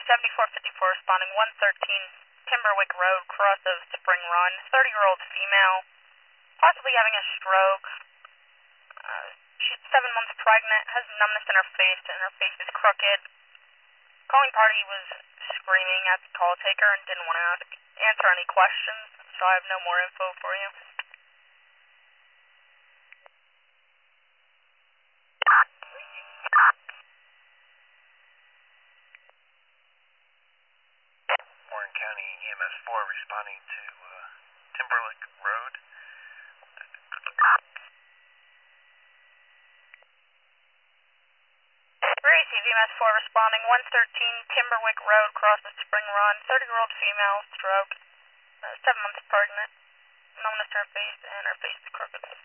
7454 responding 113 Timberwick Road, cross of Spring Run. 30-year-old female, possibly having a stroke. She's 7 months pregnant, has numbness in her face, and her face is crooked. Calling party was screaming at the call taker and didn't want to answer any questions, so I have no more info for you. Warren County EMS 4 responding to Timberwick Road. Receive EMS 4 responding 113 Timberwick Road, cross of Spring Run. 30-year-old female, stroke, 7 months pregnant, numbness in her face, and her face is crooked.